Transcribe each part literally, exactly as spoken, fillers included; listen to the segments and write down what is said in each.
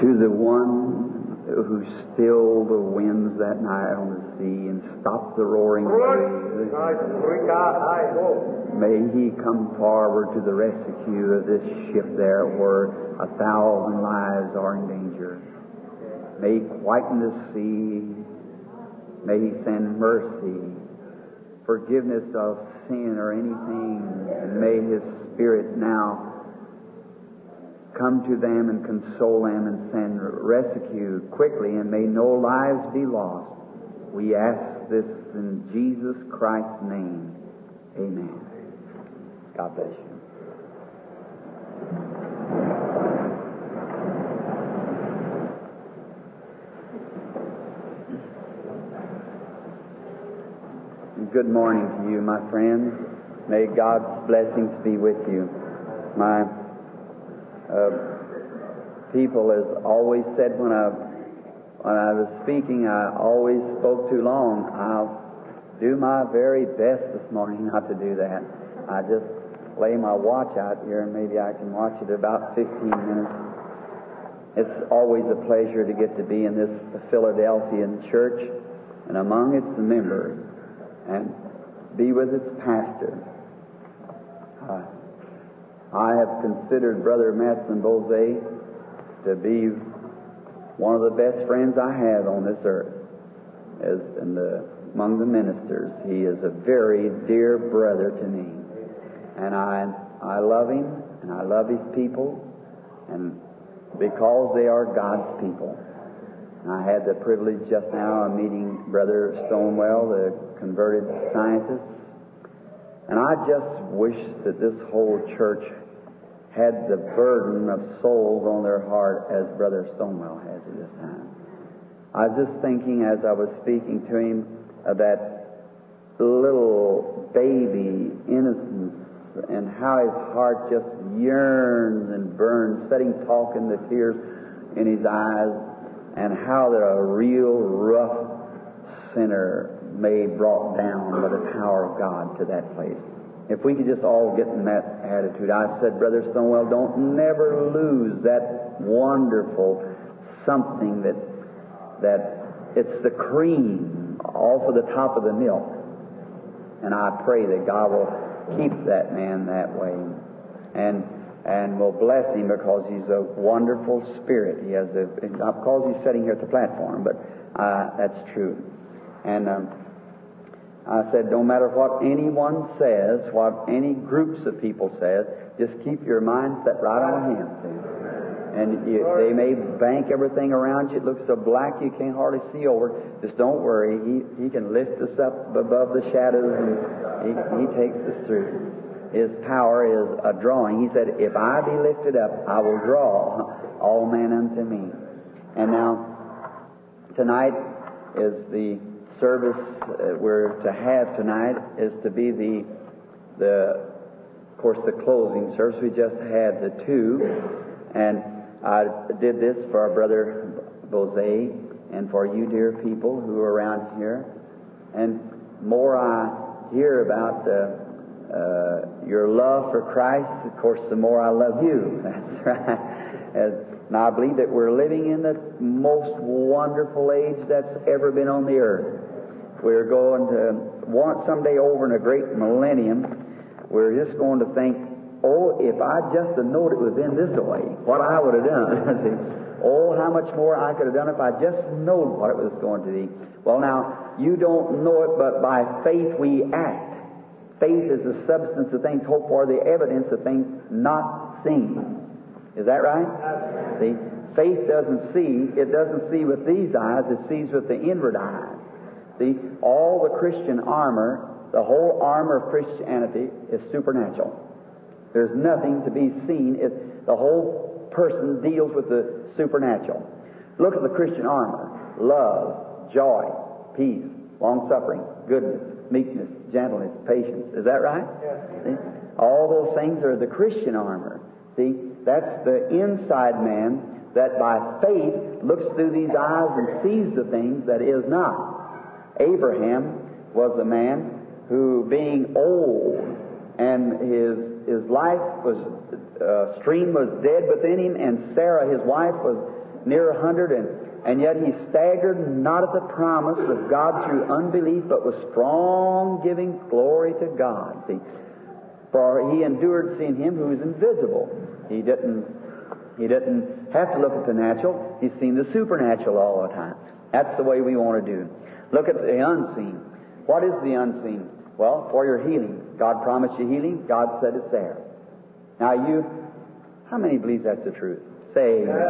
To the one who stilled the winds that night on the sea and stopped the roaring waves, may He come forward to the rescue of this ship there where a thousand lives are in danger. May He quieten the sea. May He send mercy, forgiveness of sin or anything, and may His Spirit now come to them and console them and send rescue quickly, and may no lives be lost. We ask this in Jesus Christ's name. Amen. God bless you. Good morning to you, my friends. May God's blessings be with you. My uh, people has always said when I when I was speaking, I always spoke too long. I'll do my very best this morning not to do that. I just lay my watch out here, and maybe I can watch it about fifteen minutes. It's always a pleasure to get to be in this Philadelphian church and among its members, and be with its pastor. Uh, I have considered Brother Matson Bose to be one of the best friends I have on this earth. As in the, among the ministers, he is a very dear brother to me. And I, I love him, and I love his people, and because they are God's people. I had the privilege just now of meeting Brother Stonewell, the converted scientist, and I just wish that this whole church had the burden of souls on their heart as Brother Stonewell has at this time. I was just thinking as I was speaking to him of that little baby innocence and how his heart just yearns and burns, setting talking the tears in his eyes, and how that a real rough sinner may be brought down by the power of God to that place. If we could just all get in that attitude. I said, Brother Stonewell, don't never lose that wonderful something that that it's the cream off of the top of the milk. And I pray that God will keep that man that way, and and will bless him, because he's a wonderful spirit. He has a, not because he's sitting here at the platform, but uh, that's true. And um, I said, no matter what anyone says, what any groups of people says, just keep your mind set right on Him. See? And you, they may bank everything around you. It looks so black you can't hardly see over. Just don't worry. He, he can lift us up above the shadows, and he, he takes us through. His power is a drawing. He said, if I be lifted up, I will draw all men unto me. And now, tonight is the service uh, we're to have tonight is to be the, the, of course, the closing service. We just had the two, and I did this for our brother Bose and for you dear people who are around here. And more I hear about the Uh, your love for Christ, of course, the more I love you. That's right. And now I believe that we're living in the most wonderful age that's ever been on the earth. We're going to want someday over in a great millennium, we're just going to think, oh, if I just had known it would have been this way, what I would have done. Oh, how much more I could have done if I just known what it was going to be. Well, now, you don't know it, but by faith we act. Faith is the substance of things hoped for, the evidence of things not seen. Is that right? See, faith doesn't see. It doesn't see with these eyes. It sees with the inward eyes. See, all the Christian armor, the whole armor of Christianity is supernatural. There's nothing to be seen. It, the whole person deals with the supernatural. Look at the Christian armor. Love, joy, peace, long-suffering, goodness, meekness, gentleness, patience. Is that right? Yes. All those things are the Christian armor. See, that's the inside man that by faith looks through these eyes and sees the things that is not. Abraham was a man who, being old, and his his life was uh, stream was dead within him, and Sarah, his wife, was near a hundred, and, and yet he staggered not at the promise of God through unbelief, but with strong giving glory to God. See, for he endured seeing him who is invisible. He didn't, he didn't have to look at the natural. He's seen the supernatural all the time. That's the way we want to do. Look at the unseen. What is the unseen? Well, for your healing. God promised you healing. God said it's there. Now you, how many believe that's the truth? Say amen.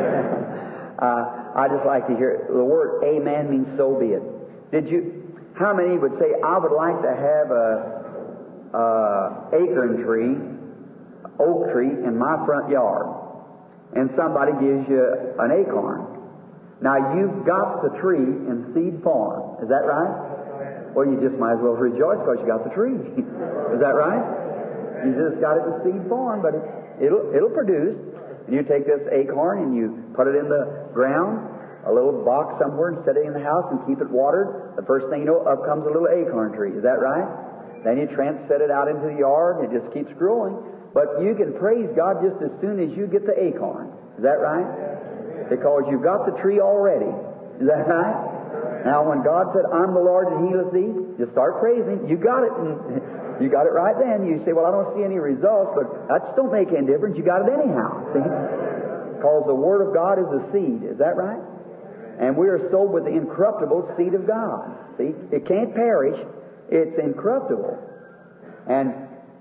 uh, I just like to hear it. The word amen means so be it. Did you, how many would say, I would like to have a, a acorn tree, oak tree in my front yard, and somebody gives you an acorn. Now you've got the tree in seed form. Is that right? Well, you just might as well rejoice because you got the tree. Is that right? You just got it in seed form, but it's, it'll it'll produce. And you take this acorn and you put it in the ground, a little box somewhere, and set it in the house and keep it watered. The first thing you know, up comes a little acorn tree. Is that right? Then you transset it out into the yard, and it just keeps growing. But you can praise God just as soon as you get the acorn. Is that right? Because you've got the tree already. Is that right? Now, when God said, I'm the Lord that healeth thee, you start praising. You got it. And you got it right then. You say, well, I don't see any results, but that just don't make any difference. You got it anyhow. See? Because the Word of God is a seed. Is that right? And we are sowed with the incorruptible seed of God. See? It can't perish. It's incorruptible. And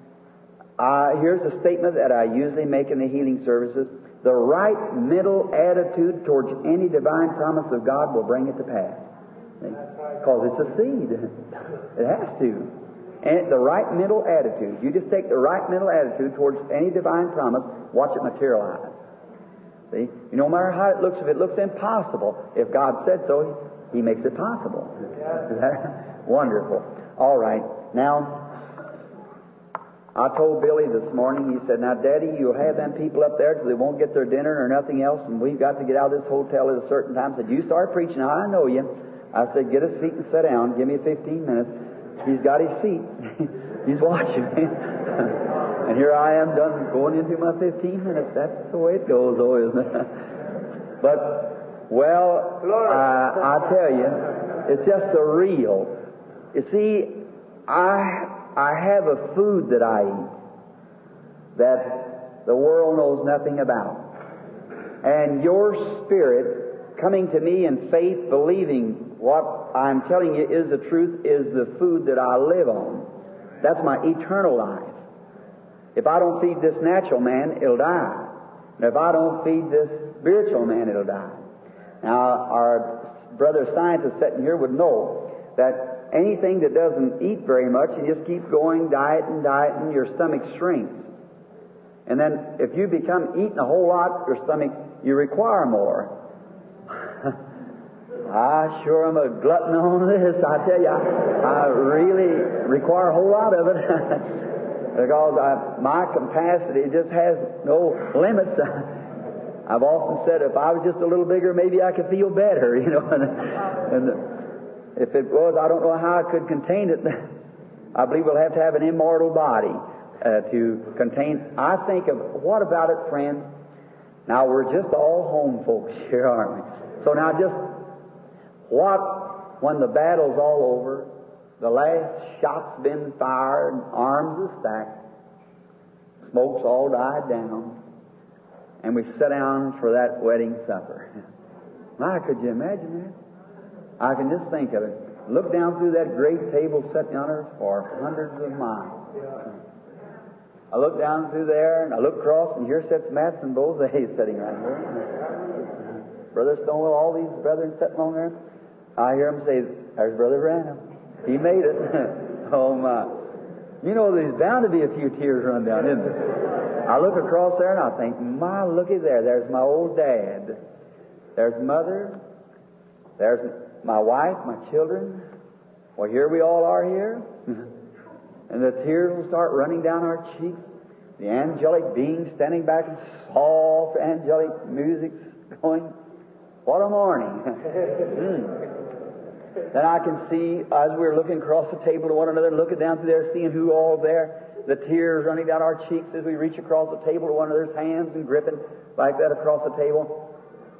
uh, here's a statement that I usually make in the healing services. The right mental attitude towards any divine promise of God will bring it to pass. Because it's a seed. It has to. And the right mental attitude. You just take the right mental attitude towards any divine promise, watch it materialize. See? No matter how it looks, if it looks impossible, if God said so, He makes it possible. Is that wonderful? All right. Now, I told Billy this morning, he said, now, Daddy, you'll have them people up there till they won't get their dinner or nothing else, and we've got to get out of this hotel at a certain time. I said, you start preaching. Now, I know you. I said, get a seat and sit down. Give me fifteen minutes. He's got his seat. He's watching me. And here I am done going into my fifteen minutes. That's the way it goes, though, isn't it? But, well, I, I tell you, it's just surreal. You see, I... I have a food that I eat that the world knows nothing about. And your spirit coming to me in faith, believing what I'm telling you is the truth, is the food that I live on. That's my eternal life. If I don't feed this natural man, it'll die. And if I don't feed this spiritual man, it'll die. Now, our brother scientist sitting here would know that anything that doesn't eat very much and just keep going, diet and diet, and your stomach shrinks. And then if you become eating a whole lot, your stomach, you require more. I sure am a glutton on this. I tell you, I, I really require a whole lot of it. Because I, my capacity just has no limits. I've often said if I was just a little bigger, maybe I could feel better, you know. and, and If it was, I don't know how I could contain it. I believe we'll have to have an immortal body uh, to contain. I think of, what about it, friends? Now, we're just all home folks here, aren't we? So now just, what, when the battle's all over, the last shot's been fired, and arms are stacked, smoke's all died down, and we sit down for that wedding supper. My, could you imagine that? I can just think of it. Look down through that great table set yonder for hundreds of miles. I look down through there, and I look across, and here sits Matson Bose sitting right here. Brother Stonewall, all these brethren sitting on there. I hear them say, there's Brother Branham. He made it. Oh, my. You know, there's bound to be a few tears run down, isn't there? I look across there, and I think, my, looky there. There's my old dad. There's Mother. There's my wife, my children. Well, here we all are here. And the tears will start running down our cheeks. The angelic beings standing back and soft angelic music's going. What a morning. mm. Then I can see, as we're looking across the table to one another, looking down through there, seeing who all's there, the tears running down our cheeks as we reach across the table to one another's hands and gripping like that across the table.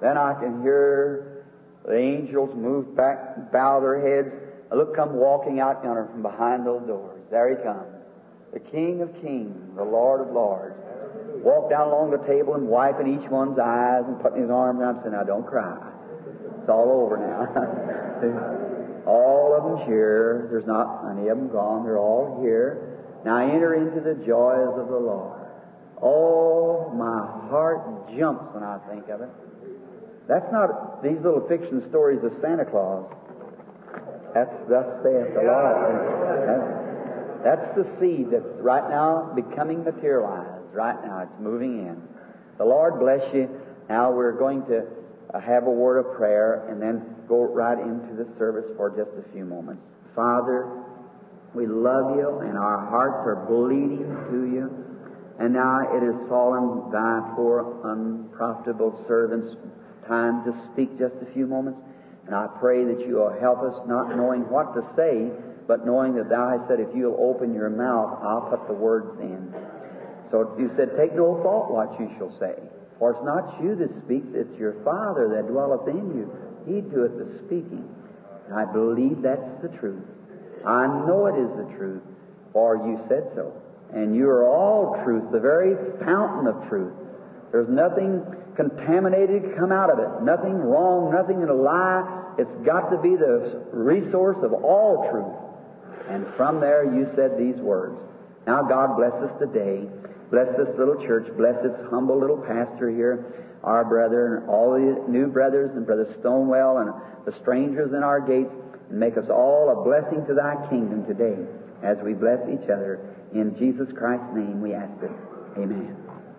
Then I can hear the angels move back, bow their heads. I look come walking out yonder from behind those doors. There he comes, the King of Kings, the Lord of Lords. Walk down along the table and wiping each one's eyes and putting his arms around and saying, now don't cry. It's all over now. All of them's here. There's not any of them gone. They're all here. Now enter into the joys of the Lord. Oh, my heart jumps when I think of it. That's not these little fiction stories of Santa Claus. That's thus saith the Lord. That's, that's the seed that's right now becoming materialized. Right now, it's moving in. The Lord bless you. Now we're going to uh, have a word of prayer and then go right into the service for just a few moments. Father, we love you and our hearts are bleeding to you. And now it has fallen thy poor unprofitable servant's time to speak just a few moments. And I pray that you will help us, not knowing what to say, but knowing that thou hast said, if you'll open your mouth, I'll put the words in. So you said, take no thought what you shall say. For it's not you that speaks, it's your Father that dwelleth in you. He doeth the speaking. And I believe that's the truth. I know it is the truth, for you said so. And you are all truth, the very fountain of truth. There's nothing contaminated come out of it. Nothing wrong, nothing in a lie. It's got to be the resource of all truth. And from there you said these words. Now God bless us today. Bless this little church. Bless its humble little pastor here, our brother, and all the new brothers, and Brother Stonewell, and the strangers in our gates. And make us all a blessing to thy kingdom today as we bless each other. In Jesus Christ's name we ask it. Amen.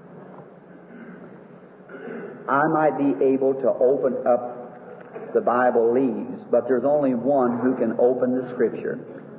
I might be able to open up the Bible leaves, but there's only one who can open the Scripture.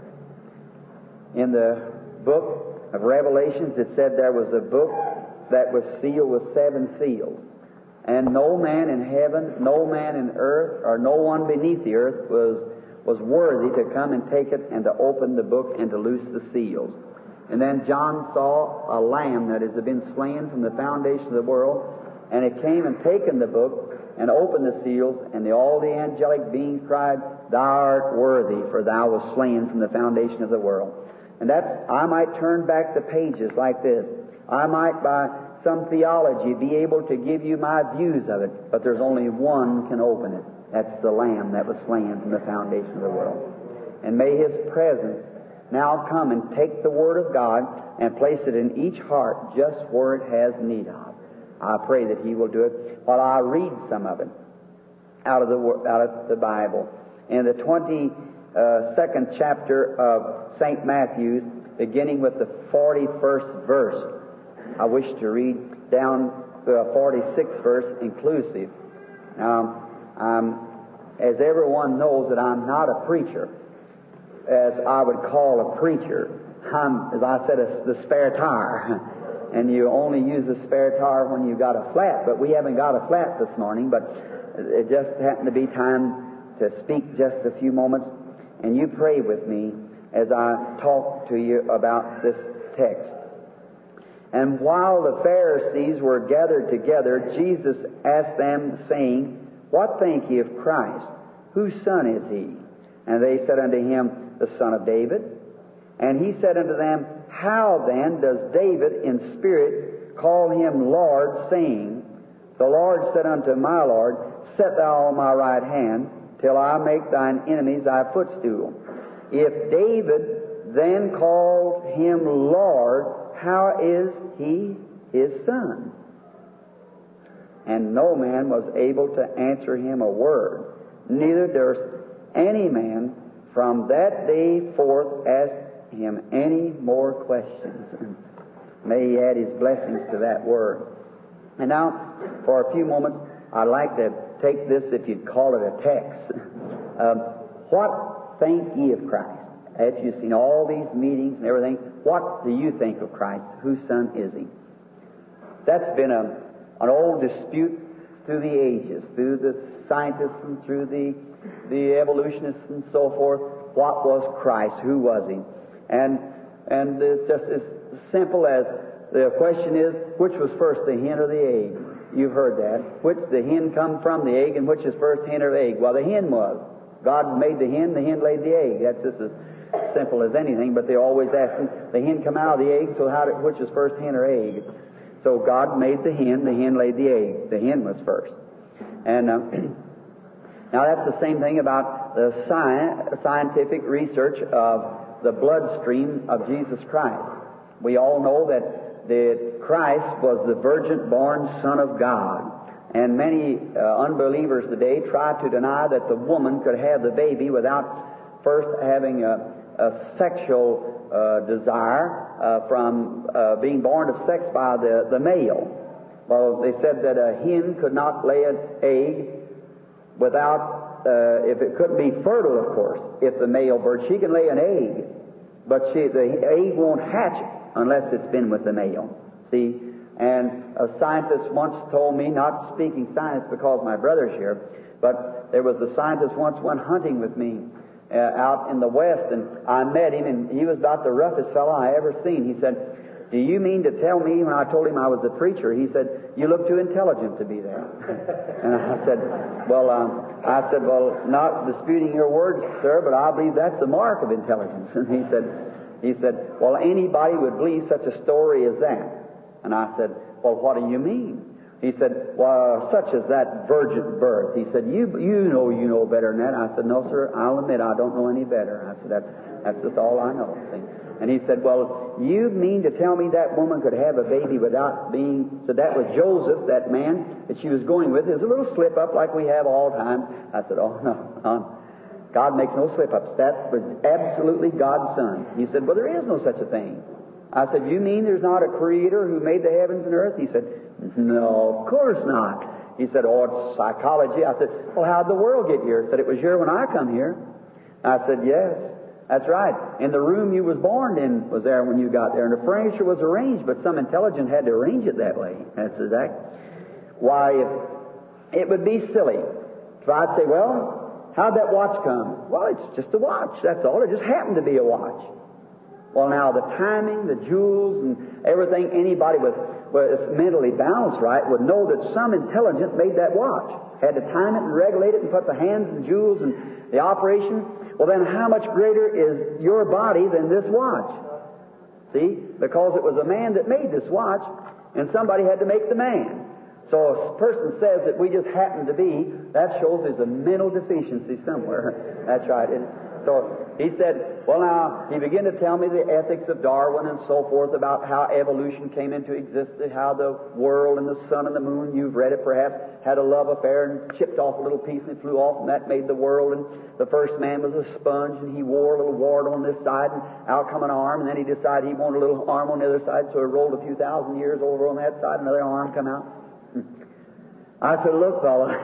In the book of Revelations, it said there was a book that was sealed with seven seals. And no man in heaven, no man in earth, or no one beneath the earth was, was worthy to come and take it and to open the book and to loose the seals. And then John saw a lamb that has been slain from the foundation of the world, and it came and taken the book and opened the seals, and the, all the angelic beings cried, Thou art worthy, for thou wast slain from the foundation of the world. And that's, I might turn back the pages like this. I might, by some theology, be able to give you my views of it, but there's only one can open it. That's the Lamb that was slain from the foundation of the world. And may His presence now come and take the Word of God and place it in each heart just where it has need of. I pray that He will do it while I read some of it out of the, out of the Bible. In the twenty-second chapter of Saint Matthew, beginning with the forty-first verse, I wish to read down the forty-sixth verse inclusive. Now, um, as everyone knows that I'm not a preacher, as I would call a preacher. I'm, as I said, a, the spare tire. And you only use a spare tire when you've got a flat. But we haven't got a flat this morning, but it just happened to be time to speak just a few moments. And you pray with me as I talk to you about this text. And while the Pharisees were gathered together, Jesus asked them, saying, What think ye of Christ? Whose son is he? And they said unto him, The son of David. And he said unto them, How then does David in spirit call him Lord, saying, The Lord said unto my Lord, Set thou on my right hand, till I make thine enemies thy footstool. If David then called him Lord, how is he his son? And no man was able to answer him a word, neither durst any man from that day forth ask him any more questions. May he add his blessings to that word. And now, for a few moments, I'd like to take this, if you'd call it a text. um, what think ye of Christ? After you've seen all these meetings and everything, what do you think of Christ? Whose son is he? That's been a, an old dispute through the ages, through the scientists and through the, the evolutionists and so forth. What was Christ? Who was he? And, and it's just as simple as the question is, which was first, the hen or the egg? You've heard that. Which the hen come from the egg, and which is first, hen or the egg? Well, the hen was. God made the hen, the hen laid the egg. That's just as simple as anything, but they're always asking, the hen come out of the egg, so how did, which is first, hen or egg? So God made the hen, the hen laid the egg. The hen was first. And uh, now that's the same thing about the sci- scientific research of the bloodstream of Jesus Christ. We all know that, that Christ was the virgin-born Son of God. And many uh, unbelievers today try to deny that the woman could have the baby without first having a, a sexual uh, desire uh, from uh, being born of sex by the, the male. Well, they said that a hen could not lay an egg without, uh, if it couldn't be fertile, of course, if the male bird, she can lay an egg, but she, the egg won't hatch unless it's been with the male. See? And a scientist once told me, not speaking science because my brother's here, but there was a scientist once went hunting with me uh, out in the West, and I met him, and he was about the roughest fellow I ever seen. He said, "Do you mean to tell me," when I told him I was a preacher, he said, "You look too intelligent to be that." And I said, well, um, I said, well, not disputing your words, sir, but I believe that's the mark of intelligence. And he said, he said, well, anybody would believe such a story as that. And I said, well, what do you mean? He said, well, such as that virgin birth. He said, you you know you know better than that. I said, no, sir, I'll admit I don't know any better. I said, that's, that's just all I know. See? And he said, well, you mean to tell me that woman could have a baby without being... So that was Joseph, that man that she was going with. There's a little slip-up like we have all the time. I said, oh, no, no. God makes no slip-ups. That was absolutely God's Son. He said, well, there is no such a thing. I said, you mean there's not a creator who made the heavens and earth? He said, no, of course not. He said, oh, it's psychology. I said, well, how'd the world get here? He said, it was here when I come here. I said, yes, that's right. And the room you was born in was there when you got there. And the furniture was arranged, but some intelligent had to arrange it that way. That's exact. Why, if it would be silly if I'd say, well, how'd that watch come? Well, it's just a watch, that's all. It just happened to be a watch. Well, now, the timing, the jewels, and everything, anybody with, with mentally balanced right would know that some intelligent made that watch. Had to time it and regulate it and put the hands and jewels and the operation. Well, then how much greater is your body than this watch? See? Because it was a man that made this watch, and somebody had to make the man. So if a person says that we just happen to be, that shows there's a mental deficiency somewhere. That's right. It, so he said, well, now, he began to tell me the ethics of Darwin and so forth about how evolution came into existence, how the world and the sun and the moon, you've read it perhaps, had a love affair and chipped off a little piece and it flew off, and that made the world. And the first man was a sponge, and he wore a little wart on this side, and out come an arm, and then he decided he wanted a little arm on the other side, so it rolled a few thousand years over on that side, another arm come out. I said, look, fella,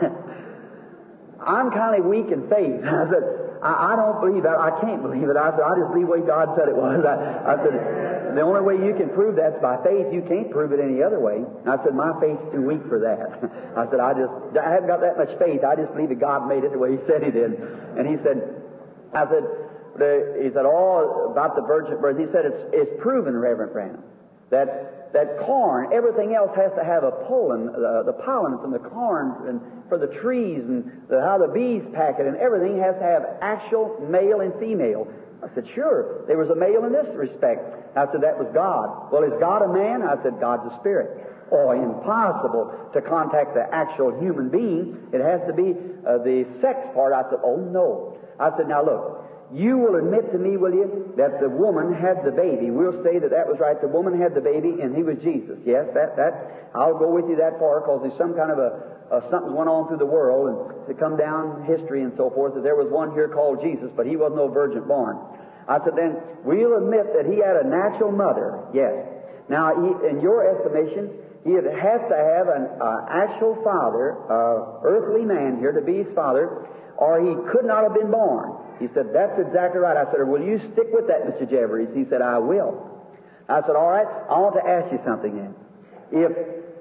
I'm kind of weak in faith. I said, I, I don't believe that. I can't believe it. I said, I just believe the way God said it was. I, I said, the only way you can prove that's by faith. You can't prove it any other way. And I said, my faith's too weak for that. I said, I just, I haven't got that much faith. I just believe that God made it the way He said He did. And he said, I said, the, he said, all about the virgin birth. He said, it's, it's proven, Reverend Branham, that that corn, everything else has to have a pollen, uh, the pollen from the corn and for the trees and the, how the bees pack it, and everything has to have actual male and female. I said, sure, there was a male in this respect. I said, that was God. Well, is God a man? I said, God's a spirit. Oh, impossible to contact the actual human being. It has to be uh, the sex part. I said, oh, no. I said, now look, you will admit to me, will you, that the woman had the baby. We'll say that that was right. The woman had the baby, and he was Jesus. Yes, that, that, I'll go with you that far, because there's some kind of a, a something went on through the world, and to come down history and so forth, that there was one here called Jesus, but he wasn't no virgin born. I said, then we'll admit that he had a natural mother. Yes. Now, he, in your estimation, he'd have to have an uh, actual father, uh, earthly man here to be his father, or he could not have been born. He said, that's exactly right. I said, will you stick with that, Mister Jeffries? He said, I will. I said, all right, I want to ask you something then. If,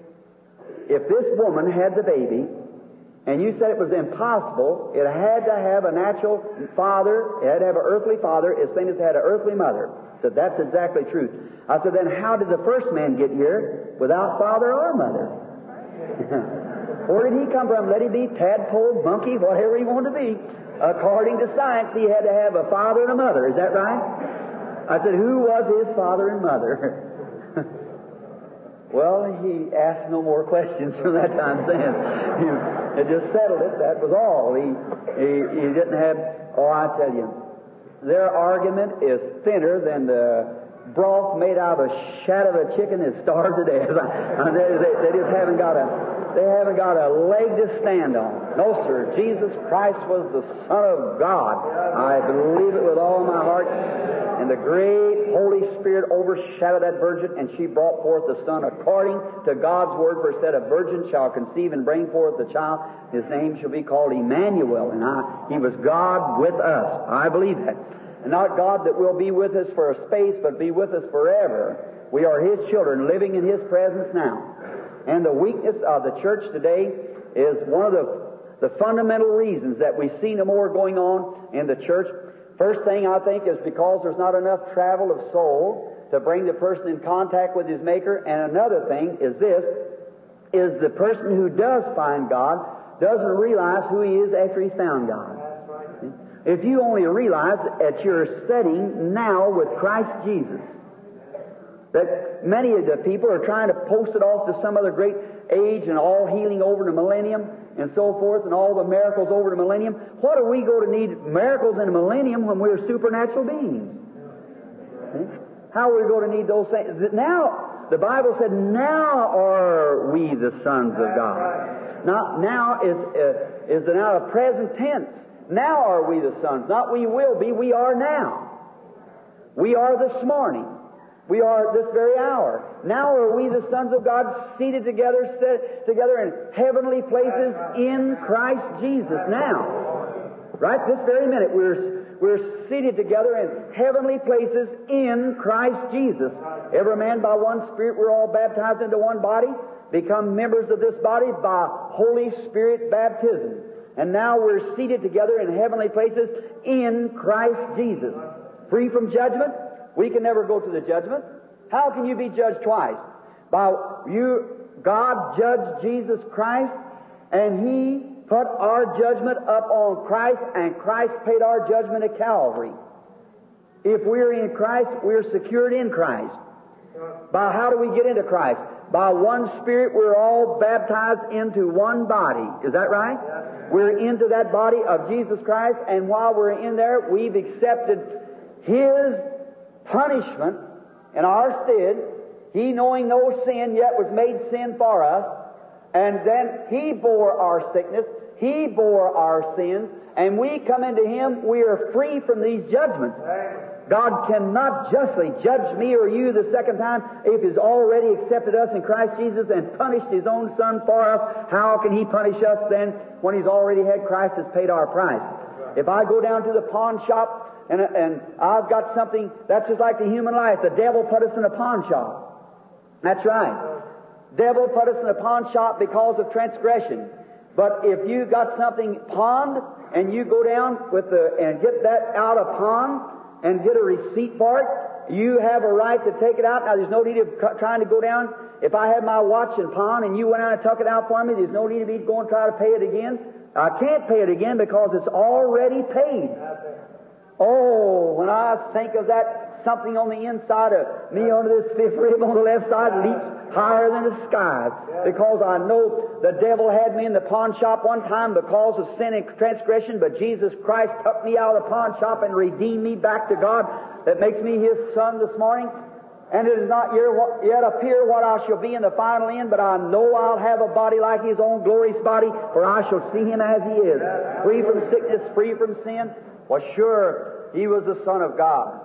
if this woman had the baby, and you said it was impossible, it had to have a natural father, it had to have an earthly father, as same as it had an earthly mother. I said, that's exactly true. I said, then how did the first man get here without father or mother? Where did he come from? Let him be tadpole, monkey, whatever he wanted to be. According to science, he had to have a father and a mother. Is that right? I said, who was his father and mother? Well, he asked no more questions from that time then. He, he just settled it. That was all. He, he, he didn't have... Oh, I tell you, their argument is thinner than the broth made out of the shat of a chicken that's starved to death. they, they, they just haven't got a... They haven't got a leg to stand on. No, sir. Jesus Christ was the Son of God. I believe it with all my heart. And the great Holy Spirit overshadowed that virgin, and she brought forth the Son according to God's Word. For it said, a virgin shall conceive and bring forth the child. His name shall be called Emmanuel. And I, he was God with us. I believe that. And not God that will be with us for a space, but be with us forever. We are His children, living in His presence now. And the weakness of the church today is one of the, the fundamental reasons that we see no more going on in the church. First thing, I think, is because there's not enough travel of soul to bring the person in contact with his Maker. And another thing is this, is the person who does find God doesn't realize who he is after he's found God. If you only realize that you're setting now with Christ Jesus, that many of the people are trying to post it off to some other great age and all healing over the millennium and so forth and all the miracles over the millennium. What are we going to need miracles in the millennium when we're supernatural beings? How are we going to need those things? Now, the Bible said, now are we the sons of God. Not now is, uh, is now a present tense. Now are we the sons. Not we will be, we are now. We are this morning. We are this very hour. Now are we the sons of God, seated together, set together in heavenly places in Christ Jesus. Now, right this very minute, we're we're seated together in heavenly places in Christ Jesus. Every man by one Spirit, we're all baptized into one body, become members of this body by Holy Spirit baptism. And now we're seated together in heavenly places in Christ Jesus. Free from judgment. We can never go to the judgment. How can you be judged twice? By you, God judged Jesus Christ, and He put our judgment up on Christ, and Christ paid our judgment at Calvary. If we're in Christ, we're secured in Christ. By how do we get into Christ? By one Spirit, we're all baptized into one body. Is that right? We're into that body of Jesus Christ, and while we're in there, we've accepted His punishment in our stead. He, knowing no sin, yet was made sin for us. And then He bore our sickness. He bore our sins. And we come into Him, we are free from these judgments. God cannot justly judge me or you the second time if He's already accepted us in Christ Jesus and punished His own Son for us. How can He punish us then when He's already had Christ has paid our price? If I go down to the pawn shop and, and I've got something, that's just like the human life. The devil put us in a pawn shop. That's right. Devil put us in a pawn shop because of transgression. But if you got something pawned and you go down with the and get that out of pawn and get a receipt for it, you have a right to take it out. Now, there's no need of trying to go down. If I have my watch in pawn and you went out and took it out for me, there's no need of me going to try to pay it again. I can't pay it again because it's already paid. Oh, when I think of that, something on the inside of me under this fifth rib on the left side leaps higher than the sky. Because I know the devil had me in the pawn shop one time because of sin and transgression, but Jesus Christ took me out of the pawn shop and redeemed me back to God. That makes me His son this morning. And it is not yet appear what I shall be in the final end, but I know I'll have a body like His own glorious body, for I shall see Him as He is, free from sickness, free from sin. Well, sure, He was the Son of God.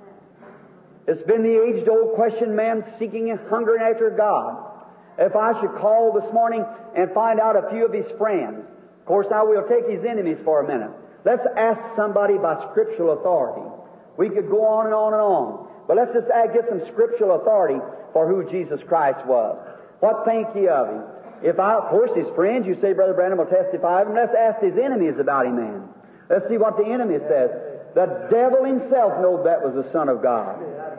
It's been the age-old question, man seeking and hungering after God. If I should call this morning and find out a few of His friends, of course, now we'll take His enemies for a minute. Let's ask somebody by scriptural authority. We could go on and on and on. But let's just get some scriptural authority for who Jesus Christ was. What think ye of Him? If I, of course, His friends, you say Brother Branham will testify of Him. Let's ask His enemies about Him, man. Let's see what the enemy says. The devil himself knew that was the Son of God.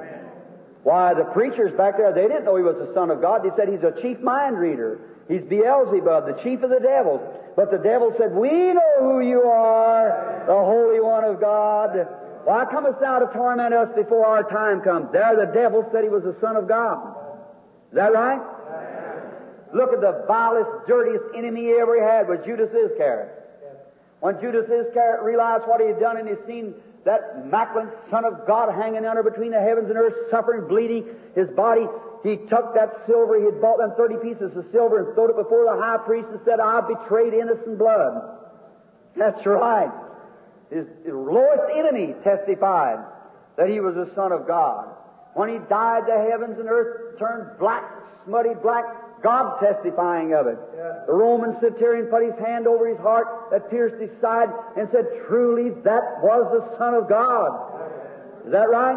Why, the preachers back there, they didn't know he was the Son of God. They said he's a chief mind reader. He's Beelzebub, the chief of the devils. But the devil said, we know who you are, the Holy One of God. Why comest thou to torment us before our time comes? There the devil said he was the Son of God. Is that right? Look at the vilest, dirtiest enemy he ever had was Judas Iscariot. When Judas Iscariot realized what he had done and he seen that immaculate Son of God hanging under between the heavens and earth, suffering, bleeding, his body, he took that silver, he had bought them thirty pieces of silver and threw it before the high priest and said, I betrayed innocent blood. That's right. His lowest enemy testified that he was the Son of God. When he died, the heavens and earth turned black, smutty black, God testifying of it. Yeah. The Roman centurion put his hand over his heart that pierced his side and said, truly, that was the Son of God. Is that right?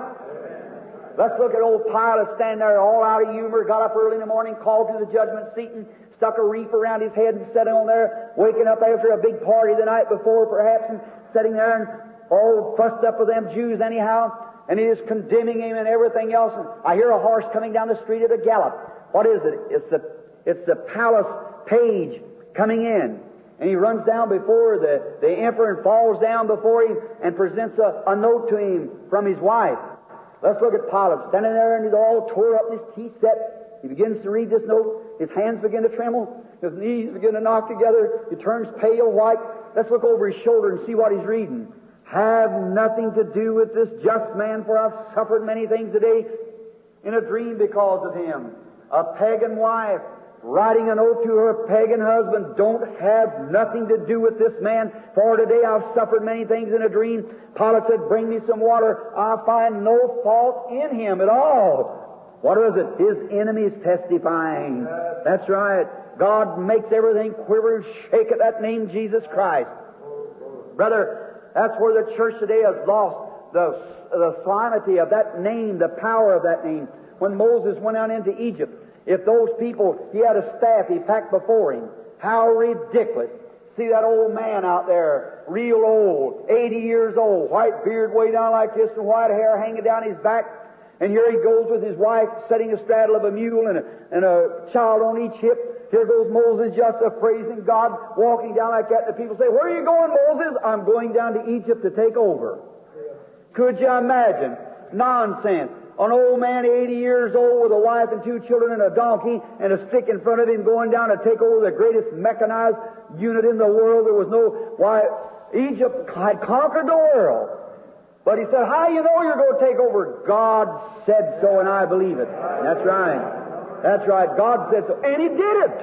Let's look at old Pilate standing there all out of humor, got up early in the morning, called to the judgment seat and stuck a wreath around his head and sitting on there, waking up after a big party the night before perhaps, and sitting there and all fussed up with them Jews anyhow, and he is condemning him and everything else. And I hear a horse coming down the street at a gallop. What is it? It's the, it's the palace page coming in. And he runs down before the, the emperor and falls down before him and presents a, a note to him from his wife. Let's look at Pilate standing there and he's all tore up, his teeth set. He begins to read this note. His hands begin to tremble. His knees begin to knock together. He turns pale white. Let's look over his shoulder and see what he's reading. Have nothing to do with this just man, for I've suffered many things today in a dream because of him. A pagan wife writing a note to her pagan husband, don't have nothing to do with this man, for today I've suffered many things in a dream. Pilate said, bring me some water. I find no fault in him at all. What is it? His enemies testifying. That's right. God makes everything quiver and shake at that name, Jesus Christ. Brother, that's where the church today has lost the, the solemnity of that name, the power of that name. When Moses went out into Egypt, if those people, he had a staff he packed before him, how ridiculous. See that old man out there, real old, eighty years old, white beard way down like this and white hair hanging down his back. And here he goes with his wife sitting astraddle of a mule and a, and a child on each hip. Here goes Moses just a praising God, walking down like that. The people say, where are you going, Moses? I'm going down to Egypt to take over. Could you imagine? Nonsense. An old man, eighty years old, with a wife and two children and a donkey and a stick in front of him going down to take over the greatest mechanized unit in the world. There was no... Why, Egypt had conquered the world. But he said, how do you know you're going to take over? God said so, and I believe it. That's right. That's right. God said so. And he did it.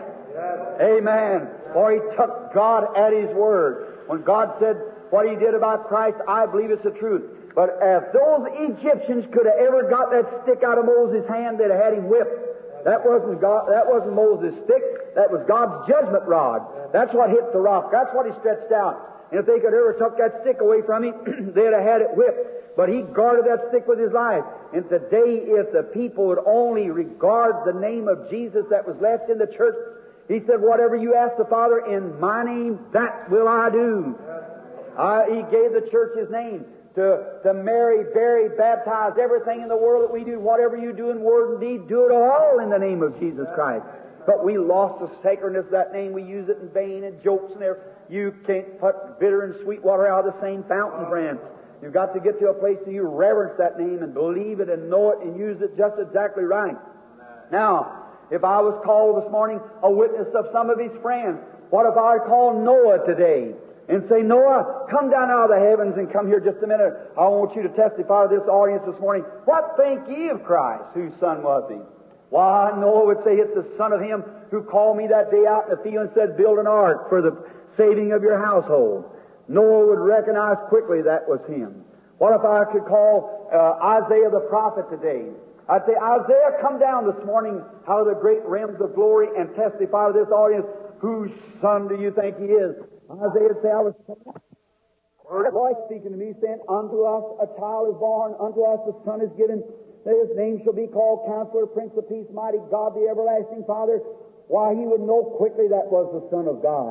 Amen. For he took God at his word. When God said what he did about Christ, I believe it's the truth. But if those Egyptians could have ever got that stick out of Moses' hand, they'd have had him whipped. That wasn't God, that wasn't Moses' stick. That was God's judgment rod. That's what hit the rock. That's what he stretched out. And if they could ever took that stick away from him, they'd have had it whipped. But he guarded that stick with his life. And today, if the people would only regard the name of Jesus that was left in the church, he said, whatever you ask the Father in my name, that will I do. Uh, he gave the church his name. To, to marry, bury, baptize, everything in the world that we do, whatever you do in word and deed, do it all in the name of Jesus Christ. But we lost the sacredness of that name. We use it in vain and jokes and everything. You can't put bitter and sweet water out of the same fountain, friend. You've got to get to a place where you reverence that name and believe it and know it and use it just exactly right. Now, if I was called this morning a witness of some of his friends, what if I called Noah today? And say, Noah, come down out of the heavens and come here just a minute. I want you to testify to this audience this morning. What think ye of Christ? Whose son was he? Why, Noah would say, it's the son of him who called me that day out in the field and said, build an ark for the saving of your household. Noah would recognize quickly that was him. What if I could call uh, Isaiah the prophet today? I'd say, Isaiah, come down this morning out of the great realms of glory and testify to this audience. Whose son do you think he is? Isaiah would say, I was heard a voice speaking to me, saying, unto us a child is born, unto us a son is given. His name shall be called Counselor, Prince of Peace, Mighty God, the Everlasting Father. Why, he would know quickly that was the Son of God.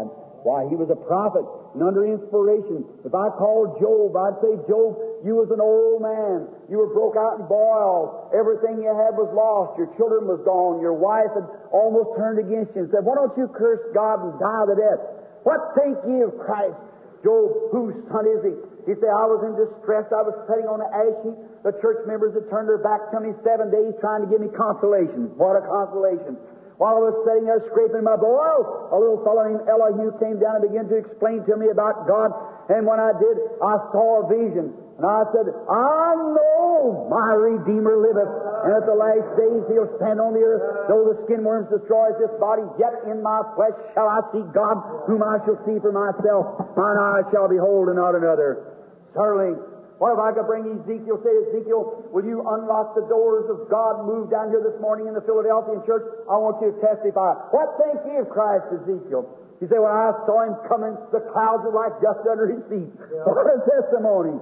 Why, he was a prophet and under inspiration. If I called Job, I'd say, Job, you was an old man. You were broke out in boils. Everything you had was lost. Your children was gone. Your wife had almost turned against you and said, why don't you curse God and die the death? What think ye of Christ? Job, whose son is he? He said, I was in distress. I was sitting on the ash heap. The church members had turned their back to me seven days trying to give me consolation. What a consolation. While I was sitting there scraping my boil, a little fellow named Elihu came down and began to explain to me about God. And when I did, I saw a vision. And I said, I know my Redeemer liveth. And at the last days he'll stand on the earth. Though the skin worms destroys this body, yet in my flesh shall I see God, whom I shall see for myself. Mine eyes shall behold and not another. Certainly, what if I could bring Ezekiel? Say, Ezekiel, will you unlock the doors of God? Move down here this morning in the Philadelphian church. I want you to testify. What think ye of Christ, Ezekiel? You say, well, I saw him coming. The clouds were like dust under his feet. Yeah. What a testimony.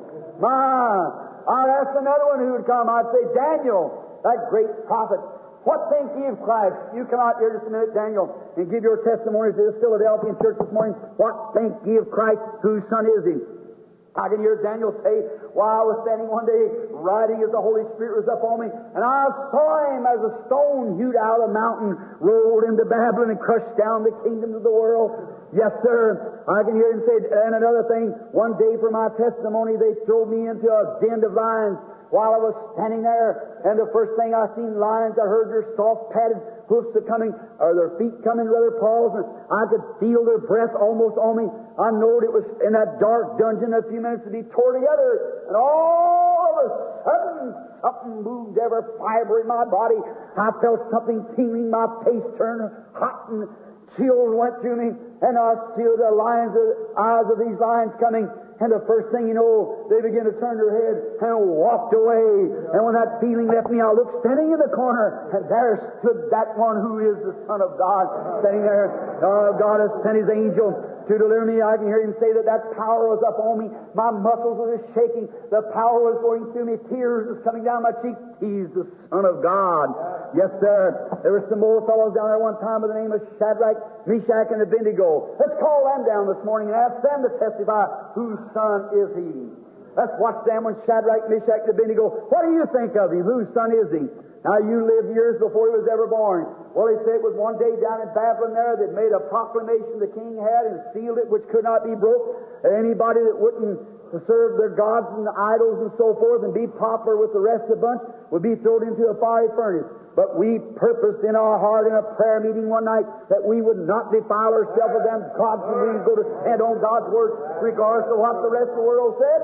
My, I'd ask another one who would come. I'd say, Daniel, that great prophet. What think ye of Christ? You come out here just a minute, Daniel, and give your testimony to this Philadelphian church this morning. What think ye of Christ? Whose son is he? I can hear Daniel say, while I was standing one day riding as the Holy Spirit was up on me, and I saw him as a stone hewed out of the mountain, rolled into Babylon and crushed down the kingdoms of the world. Yes, sir. I can hear him say, and another thing, one day for my testimony, they threw me into a den of lions while I was standing there, and the first thing I seen lions, I heard their soft padded hoofs a coming, or their feet coming, rather, Paul's, and I could feel their breath almost on me. I knowed it was in that dark dungeon a few minutes to be tore together, and all of a sudden something moved every fiber in my body. I felt something tingling, my face turned hot, and chills went through me, and I see the lions, the eyes of these lions coming. And the first thing you know, they begin to turn their head and walked away. And when that feeling left me, I looked standing in the corner, and there stood that one who is the Son of God, standing there. Oh, God has sent His angel to deliver me. I can hear Him say that that power was up on me. My muscles were just shaking. The power was going through me. Tears was coming down my cheeks. He's the Son of God. Yes, sir. There were some more fellows down there one time by the name of Shadrach, Meshach, and Abednego. Let's call them down this morning and ask them to testify whose son is he. Let's watch them when Shadrach, Meshach, and Abednego. What do you think of him? Whose son is he? Now, you lived years before he was ever born. Well, he said it was one day down in Babylon there that made a proclamation the king had and sealed it, which could not be broke. And anybody that wouldn't serve their gods and idols and so forth and be popular with the rest of the bunch would be thrown into a fiery furnace. But we purposed in our heart in a prayer meeting one night that we would not defile ourselves with them gods, and we would go to stand on God's word regardless of what the rest of the world said.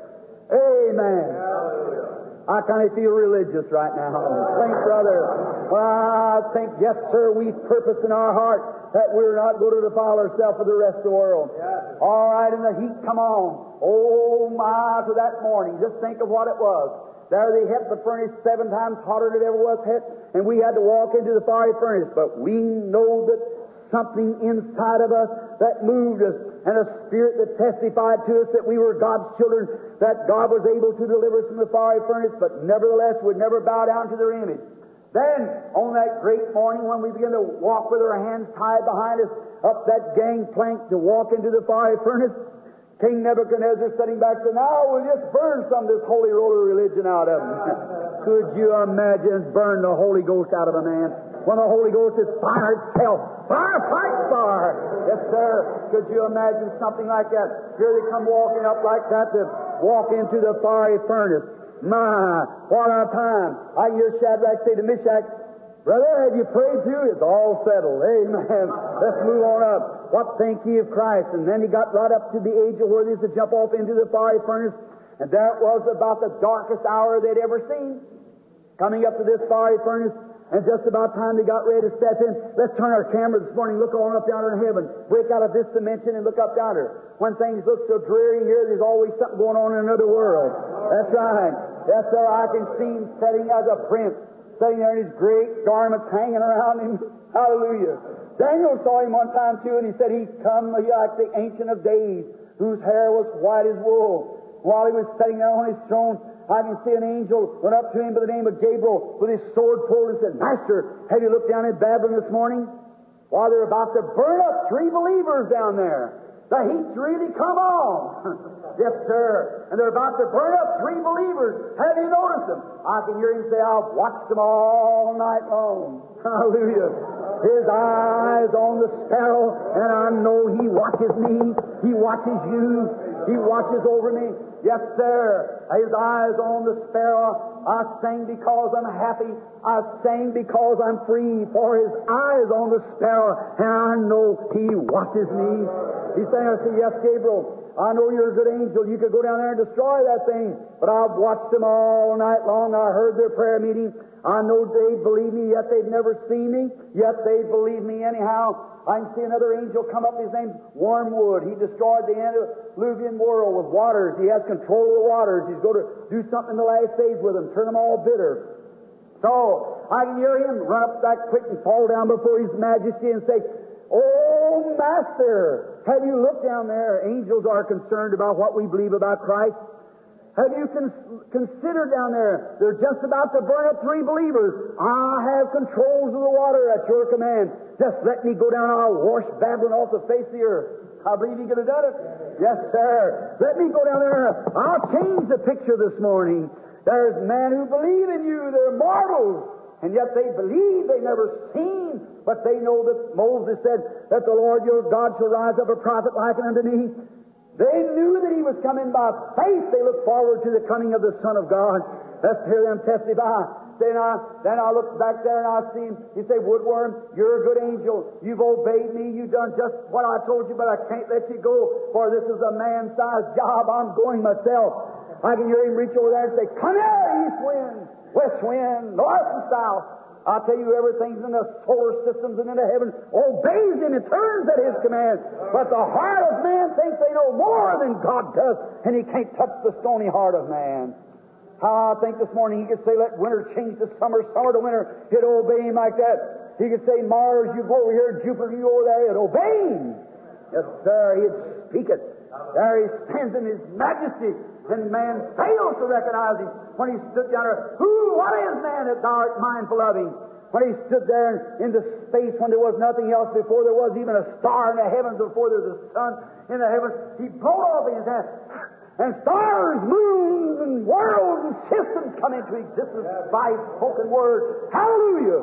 Amen. I kind of feel religious right now. Think, brother. Well, I think, yes, sir, we purpose in our heart that we're not going to defile ourselves with the rest of the world. Yeah. All right, and the heat come on. Oh, my, to that morning. Just think of what it was. There they hit the furnace seven times hotter than it ever was hit, and we had to walk into the fiery furnace. But we know that something inside of us that moved us, and a spirit that testified to us that we were God's children, that God was able to deliver us from the fiery furnace, but nevertheless would never bow down to their image. Then, on that great morning when we began to walk with our hands tied behind us up that gangplank to walk into the fiery furnace, King Nebuchadnezzar sitting back said, now we'll just burn some of this holy roller religion out of them. Could you imagine burn the Holy Ghost out of a man? When the Holy Ghost is fire itself. Fire fights fire. Yes, sir. Could you imagine something like that? Here they come walking up like that to walk into the fiery furnace. My, what a time. I hear Shadrach say to Meshach, brother, have you prayed through? It's all settled. Amen. Let's move on up. What think ye of Christ? And then he got right up to the age of where they used to jump off into the fiery furnace. And there it was about the darkest hour they'd ever seen. Coming up to this fiery furnace, and just about time they got ready to step in. Let's turn our camera this morning, look on up yonder in heaven. Break out of this dimension and look up yonder. When things look so dreary here, there's always something going on in another world. That's right. Yes, sir, I can see him sitting as a prince, sitting there in his great garments hanging around him. Hallelujah. Daniel saw him one time too, and he said he'd come like the Ancient of Days, whose hair was white as wool. While he was sitting there on his throne, I can see an angel went up to him by the name of Gabriel with his sword pulled and said, Master, have you looked down at Babylon this morning? While they're about to burn up three believers down there. The heat's really come on. Yes, sir. And they're about to burn up three believers. Have you noticed them? I can hear him say, I've watched them all night long. Hallelujah. His eyes on the sparrow, and I know He watches me. He watches you. He watches over me. Yes, sir. His eyes on the sparrow. I sing because I'm happy. I sing because I'm free. For His eyes on the sparrow, and I know He watches me. He's saying, I say, yes, Gabriel, I know you're a good angel. You could go down there and destroy that thing. But I've watched them all night long. I heard their prayer meeting. I know they believe me, yet they've never seen me. Yet they believe me anyhow. I can see another angel come up. His name's Wormwood. He destroyed the antediluvian world with waters. He has control of the waters. He's going to do something in the last days with them, turn them all bitter. So I can hear him run up that quick and fall down before His Majesty and say, Oh, Master, have you looked down there? Angels are concerned about what we believe about Christ. Have you con- considered down there? They're just about to burn up three believers. I have controls of the water at your command. Just let me go down. I'll wash Babylon off the face of the earth. I believe He could have done it. Yes, sir. Let me go down there. I'll change the picture this morning. There's men who believe in you. They're mortals. And yet they believe, they never seen, but they know that Moses said that the Lord your God shall rise up a prophet like unto me. They knew that He was coming by faith. They looked forward to the coming of the Son of God. Let's hear them testify. Then I, then I looked back there and I see him. He said, Woodworm, you're a good angel. You've obeyed me. You've done just what I told you, but I can't let you go, for this is a man-sized job. I'm going myself. I can hear him reach over there and say, Come here, east wind, west wind, north and south. I'll tell you, everything's in the solar systems and in the heaven obeys Him and turns at His command. But the heart of man thinks they know more than God does, and He can't touch the stony heart of man. How I think this morning He could say, let winter change to summer, summer to winter. He'd obey Him like that. He could say, Mars, you go over here, Jupiter, you over there. He'd obey Him. Yes, sir, He'd speak it. There He stands in His majesty, and man fails to recognize Him. When He stood down there, who, what is man that thou art mindful of Him? When He stood there in the space when there was nothing else, before there was even a star in the heavens, before there was a sun in the heavens, He blowed off in His hand. And stars, moons, and worlds and systems come into existence by His spoken word. Hallelujah!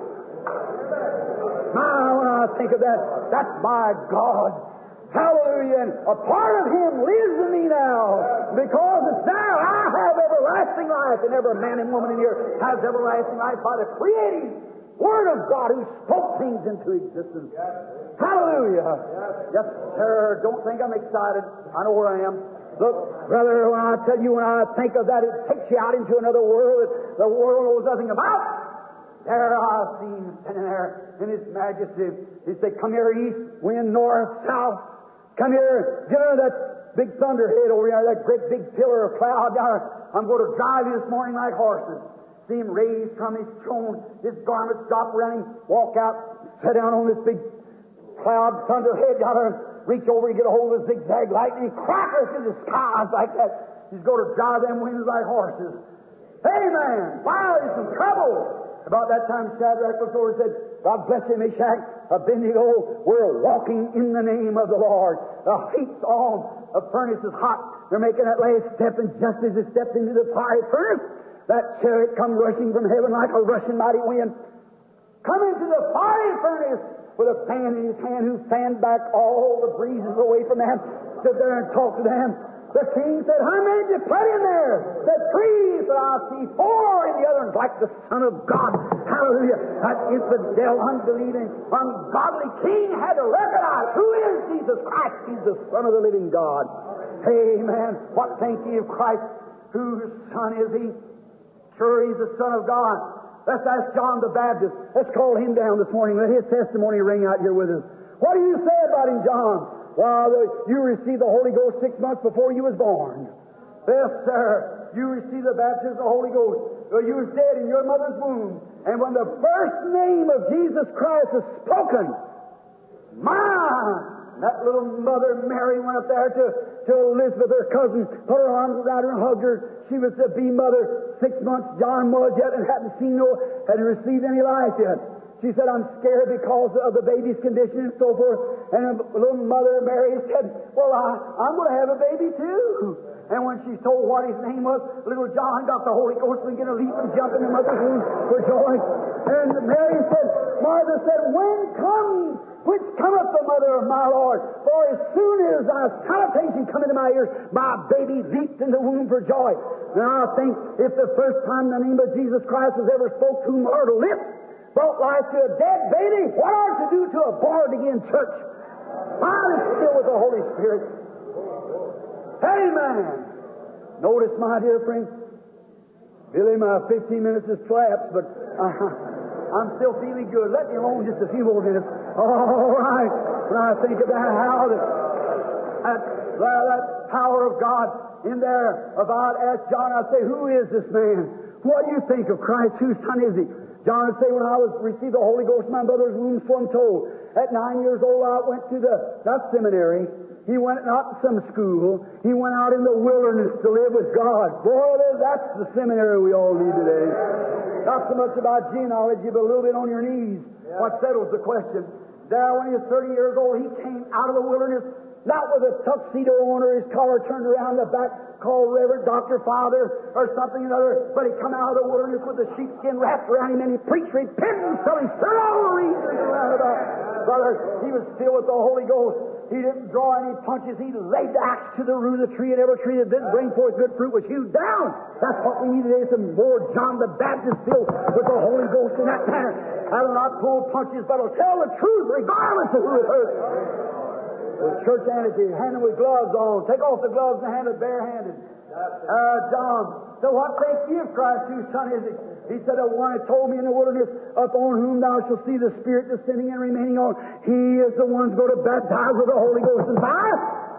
My, when I think of that, that's my God. Hallelujah! And a part of Him lives in me now, because it's now I have everlasting life, and every man and woman in here has everlasting life by the creating Word of God who spoke things into existence. Hallelujah! Yes, sir. Don't think I'm excited. I know where I am. Look, brother, when I tell you, when I think of that, it takes you out into another world that the world knows nothing about. There I see Him standing there in His majesty. He said, Come here, east, wind, north, south. Come here, get under that big thunderhead over there, that great big pillar of cloud down there. I'm going to drive you this morning like horses. See Him raised from His throne, His garments drop around Him, walk out, sit down on this big cloud thunderhead down there, reach over and get a hold of the zigzag lightning, crackers to the skies like that. He's going to drive them winds like horses. Hey, man, wow, there's some trouble. About that time, Shadrach looked over and said, God bless you, Meshach, Abednego, we're walking in the name of the Lord. The heat's on. The furnace is hot. They're making that last step, and just as they stepped into the fiery furnace, that chariot come rushing from heaven like a rushing mighty wind. Come into the fiery furnace with a fan in his hand, who fanned back all the breezes away from them, stood there and talked to them. The king said, How many did you put in there? Said, Three. Said, I see four in the other one's like the Son of God. Hallelujah. That infidel, unbelieving, ungodly king had to recognize who is Jesus Christ. He's the Son of the living God. Amen. What think ye of Christ? Whose son is He? Sure, He's the Son of God. Let's ask John the Baptist. Let's call him down this morning. Let his testimony ring out here with us. What do you say about him, John? Well, you received the Holy Ghost six months before you was born. Yes, sir. You received the baptism of the Holy Ghost. Well, you was dead in your mother's womb. And when the first name of Jesus Christ is spoken, my, that little mother Mary went up there to, to Elizabeth, her cousin, put her arms around her and hugged her. She was to be mother. Six months John was yet and hadn't seen no, hadn't received any life yet. She said, I'm scared because of the baby's condition and so forth. And a little mother, Mary, said, well, I, I'm going to have a baby too. And when she told what his name was, little John got the Holy Ghost and began to leap and jump in the mother's womb for joy. And Mary said, Martha said, when comes, which cometh the mother of my Lord? For as soon as thy salutation come into my ears, my baby leaped in the womb for joy. Now I think if the first time the name of Jesus Christ was ever spoke to mortal lips, brought life to a dead baby, what ought to do to a born-again church? God is filled with the Holy Spirit. Amen. Notice, my dear friend, Billy, my fifteen minutes is collapsed, but uh, I'm still feeling good. Let me alone just a few more minutes. All right. When I think about how the, that, that power of God in there, about asked John, I say, who is this man? What do you think of Christ? Whose son is he? John would say, when I was received the Holy Ghost in my mother's womb, so I'm told. At nine years old, I went to the, not seminary. He went not some school. He went out in the wilderness to live with God. Boy, that's the seminary we all need today. Not so much about genealogy, but a little bit on your knees. Yeah. What settles the question? There, when he was thirty years old, he came out of the wilderness, not with a tuxedo under his collar turned around the back, called Reverend Doctor Father or something or other, but he come out of the wilderness with the sheepskin wrapped around him, and he preached repentance till he stood all the regions around about. Brother, he was filled with the Holy Ghost. He didn't draw any punches. He laid the axe to the root of the tree, and every tree that didn't bring forth good fruit was hewed down. That's what we need today, some more John the Baptist filled with the Holy Ghost in that manner. I will not pull punches, but will tell the truth regardless of who it hurts. With church attitude, hand it with gloves on. Take off the gloves and hand it barehanded. Uh, John, so what think ye of Christ, whose son is it? He said, the one that told me in the wilderness, upon whom thou shalt see the Spirit descending and remaining on, he is the one who's going to baptize with the Holy Ghost and fire.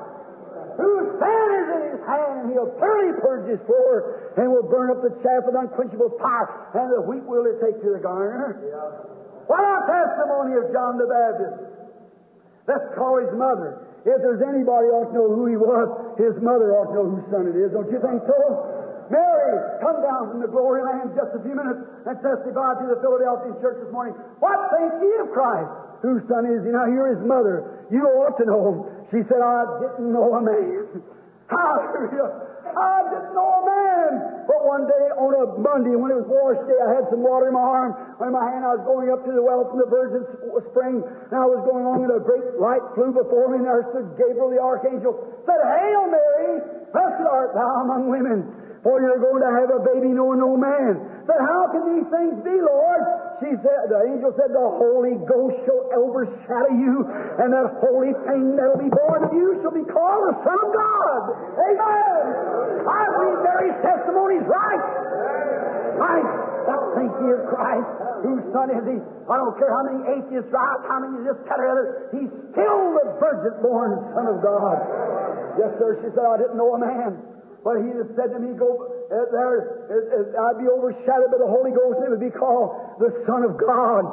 Whose fan is in his hand, and he'll thoroughly purge his floor, and will burn up the chaff with unquenchable fire, and the wheat will he take to the garner. What a testimony of John the Baptist. Let's call his mother. If there's anybody ought to know who he was, his mother ought to know whose son it is. Don't you think so? Mary, come down from the glory land just a few minutes and testify to the Philadelphia church this morning. What think ye of Christ? Whose son is he? Now, here his mother. You ought to know him. She said, I didn't know a man. Hallelujah. I didn't know a man. But one day on a Monday, when it was wash day, I had some water in my arm. In my hand, I was going up to the well from the Virgin Spring, and I was going along, and a great light flew before me, and there stood Gabriel the archangel. Said, Hail Mary, blessed art thou among women, for you're going to have a baby knowing no man. Said, how can these things be, Lord? She said, the angel said, the Holy Ghost shall overshadow you, and that holy thing that'll be born of you shall be called the Son of God. Amen. I believe Mary's testimony is right. Right. What think ye of Christ? Whose son is he? I don't care how many atheists rise, how many this, that, or other. He's still the virgin-born Son of God. Yes, sir. She said, I didn't know a man. But he has said to me, "Go uh, there. Uh, uh, I'd be overshadowed by the Holy Ghost, and it would be called the Son of God."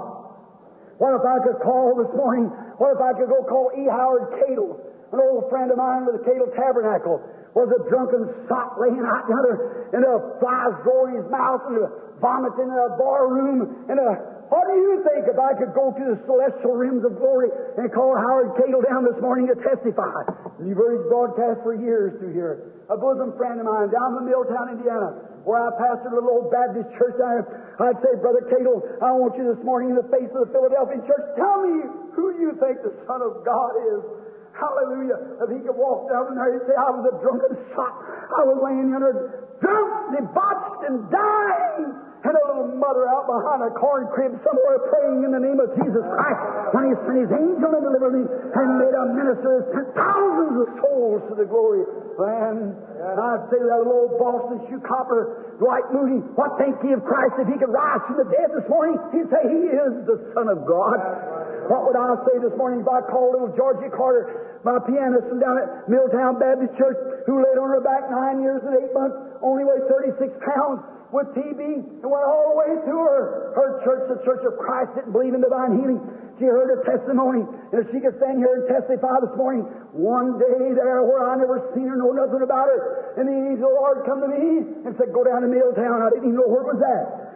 What if I could call this morning? What if I could go call E. Howard Cadle, an old friend of mine with the Cadle Tabernacle? Was a drunken sot laying out yonder, and the flies growing in his mouth, and a vomit in a bar room, and a what do you think if I could go to the celestial rims of glory and call Howard Cadle down this morning to testify? And you've heard his broadcast for years through here. A bosom friend of mine down in Milltown, Indiana, where I pastored a little old Baptist church there. I'd say, Brother Cadle, I want you this morning in the face of the Philadelphia church, tell me who you think the Son of God is. Hallelujah. If he could walk down there, he'd say, I was a drunken sot. I was laying under drunk, debauched, and dying. And a little mother out behind a corn crib somewhere praying in the name of Jesus Christ. When he sent his angel and delivered me and made a minister that sent thousands of souls to the glory. And I'd say to that little old Boston shoe copper, Dwight Moody, what think ye of Christ if he could rise from the dead this morning? He'd say he is the Son of God. What would I say this morning if I called little Georgie Carter, my pianist from down at Milltown Baptist Church, who laid on her back nine years and eight months, only weighed thirty-six pounds, with T B, and went all the way through her. Her church, the Church of Christ, didn't believe in divine healing. She heard her testimony, and if she could stand here and testify this morning, one day there where I never seen her, know nothing about her, and the angel of the Lord come to me and said, go down to Milltown. I didn't even know where it was at.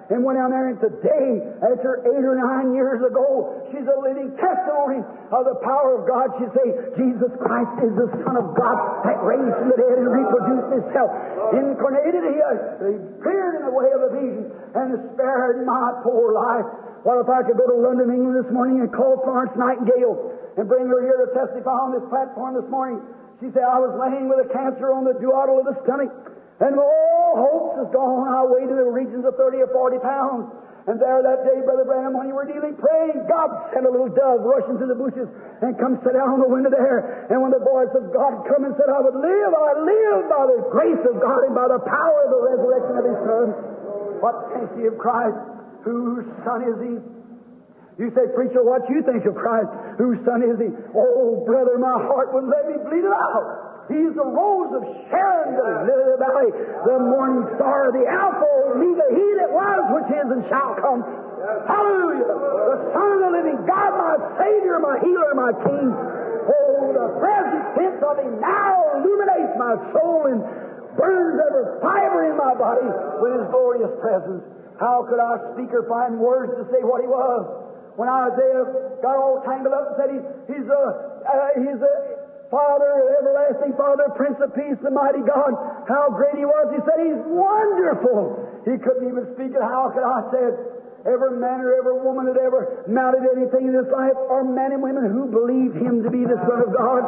and went down there, and today, after eight or nine years ago, she's a living testimony of the power of God. She'd say, Jesus Christ is the Son of God that raised from the dead and reproduced Himself. Incarnated, He appeared in the way of a vision and spared my poor life. Well, if I could go to London, England this morning and call Florence Nightingale and bring her here to testify on this platform this morning. She said, I was laying with a cancer on the duodenal of the stomach, and all hopes is gone. I weighed in the regions of thirty or forty pounds. And there that day, Brother Branham, when you were kneeling praying, God sent a little dove rushing through the bushes and come sit down on the window there. And when the voice of God come and said, I would live, I live by the grace of God and by the power of the resurrection of His Son. What think ye of Christ? Whose Son is He? You say, preacher, what you think of Christ? Whose Son is He? Oh, brother, my heart wouldn't let me bleed it out. He's the rose of Sharon, the lily of the valley, the morning star, the Alpha, Omega, He that was, which is, and shall come. Hallelujah! The Son of the living God, my Savior, my healer, my King. Oh, the present tense of Him now illuminates my soul and burns every fiber in my body with His glorious presence. How could I speak or find words to say what He was? When Isaiah got all tangled up and said he, He's a, uh, He's a Father, everlasting Father, Prince of Peace, the mighty God, how great He was. He said, He's wonderful. He couldn't even speak it. How could I say it? Every man or every woman that ever mounted anything in this life are men and women who believed Him to be the Son of God.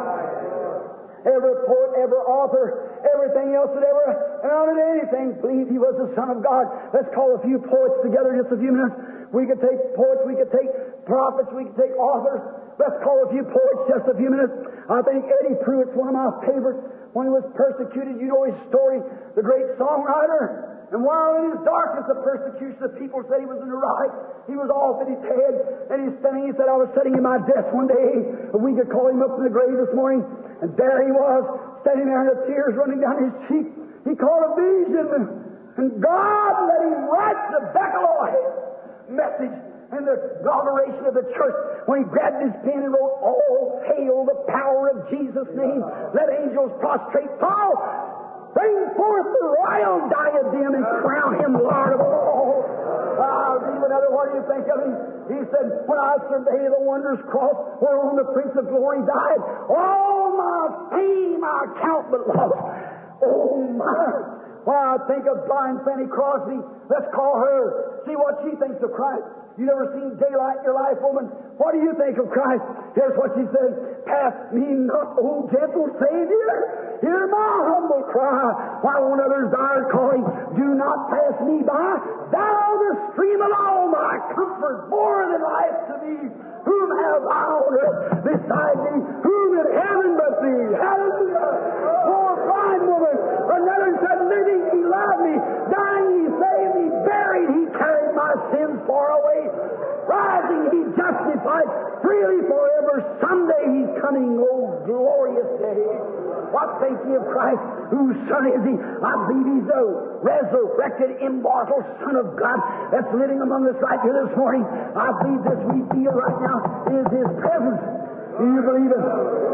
Every poet, every author, everything else that ever mounted anything believed He was the Son of God. Let's call a few poets together just a few minutes. We could take poets, we could take prophets, we could take authors. Let's call a few poets just a few minutes. I think Eddie Pruitt's one of my favorites. When he was persecuted, you know his story, the great songwriter. And while in his darkness of persecution, the people said he was in the right. He was off at his head, and he's standing. He said, I was sitting in my desk one day. We could call him up from the grave this morning, and there he was, standing there, and the tears running down his cheek. He called a vision, and God let him write the Baccalaureate message and the inauguration of the church when he grabbed his pen and wrote, all hail the power of Jesus' name. Let angels prostrate fall. Bring forth the royal diadem and crown Him Lord of all. I'll read another. What do you think of him? He said, when I survey the wondrous cross whereon the Prince of Glory died, all my fame I count but lost. Oh my! When I think of blind Fanny Crosby, let's call her. See what she thinks of Christ. You never seen daylight in your life, woman. What do you think of Christ? Here's what she said. Pass me not, O gentle Savior. Hear my humble cry. While on others thou art calling, do not pass me by. Thou the stream of all my comfort, more than life to me. Whom have I on earth beside thee? Whom in heaven but thee? Hallelujah. Poor blind woman. Another said, living He loved me. Dying He saved me. Buried He carried my sins far away. Rising He justified. Freely forever. Someday He's coming. Oh, glorious day. What think ye of Christ? Whose Son is He? I believe He's the resurrected, immortal Son of God that's living among us right here this morning. I believe this we feel right now is His presence. Do you believe it?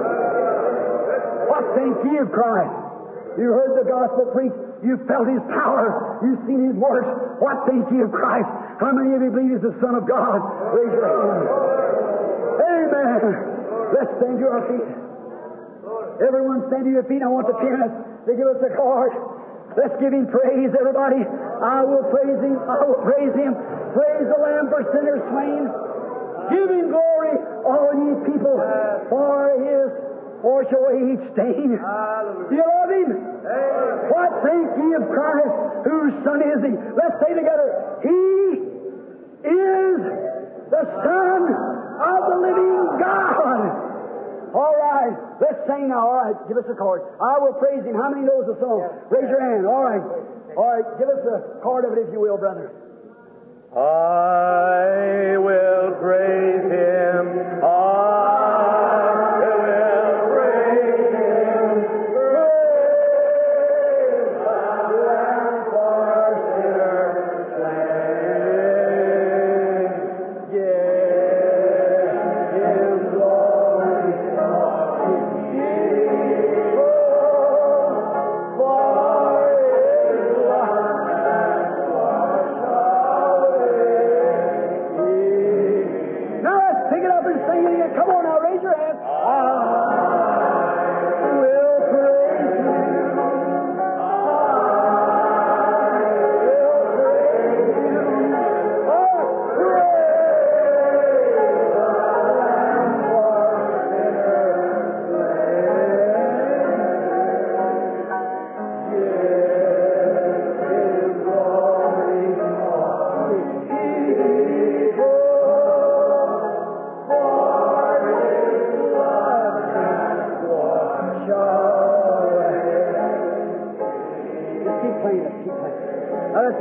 What think ye of Christ? You heard the gospel preached. You felt His power. You've seen His works. What think ye of Christ? How many of you believe He's the Son of God? Raise your hand. Amen. Let's stand to our feet. Everyone stand to your feet. I want the pianist to give us a card. Let's give Him praise, everybody. I will praise Him. I will praise Him. Praise the Lamb for sinners slain. Give Him glory, all ye people, for His wash away each stain. Do you love Him? What think ye of Christ? Whose Son is He? Let's say together, He is the Son of the living God. All right, let's sing now. All right, give us a chord. I will praise Him. How many knows the song? Raise your hand. All right. All right, give us a chord of it if you will, brother. I will praise Him. I will praise Him. Praise the Lamb for sinners slain. Give Him glory. For His blood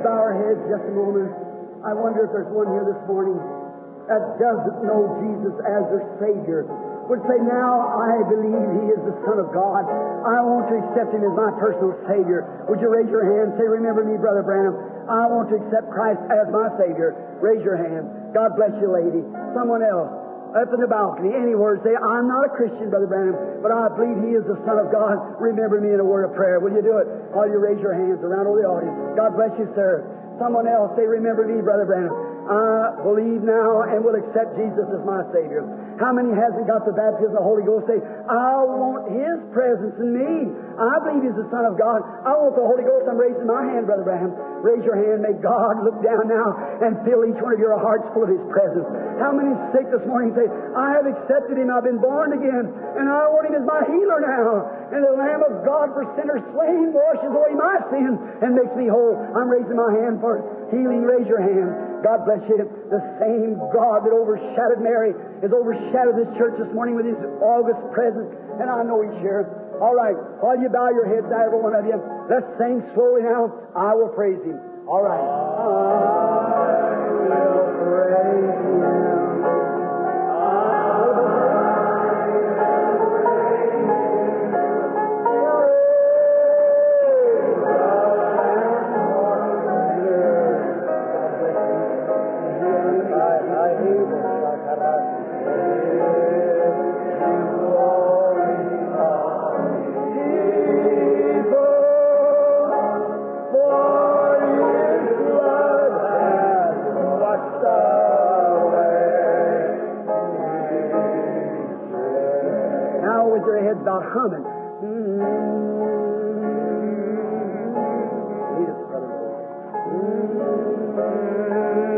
bow our heads just a moment. I wonder if there's one here this morning that doesn't know Jesus as their Savior, would say, now I believe He is the Son of God. I want to accept Him as my personal Savior. Would you raise your hand and say, remember me, Brother Branham. I want to accept Christ as my Savior. Raise your hand. God bless you, lady. Someone else, up in the balcony, anywhere, say, I'm not a Christian, Brother Branham, but I believe He is the Son of God. Remember me in a word of prayer. Will you do it? All you raise your hands around all the audience. God bless you, sir. Someone else, say, remember me, Brother Branham. I believe now and will accept Jesus as my Savior. How many hasn't got the baptism of the Holy Ghost? Say, I want His presence in me. I believe He's the Son of God. I want the Holy Ghost. I'm raising my hand, Brother Branham. Raise your hand. May God look down now and fill each one of your hearts full of His presence. How many sick this morning say, I have accepted Him. I've been born again, and I want Him as my healer now. And the Lamb of God for sinners slain washes away my sin and makes me whole. I'm raising my hand for healing. Raise your hand. God bless you. The same God that overshadowed Mary has overshadowed this church this morning with His august presence, and I know He's here. All right, while you bow your heads, every one of you, let's sing slowly now. I will praise Him. All right. I will praise Him. About humming. Mm-hmm. Lead us, brother. Mm-hmm.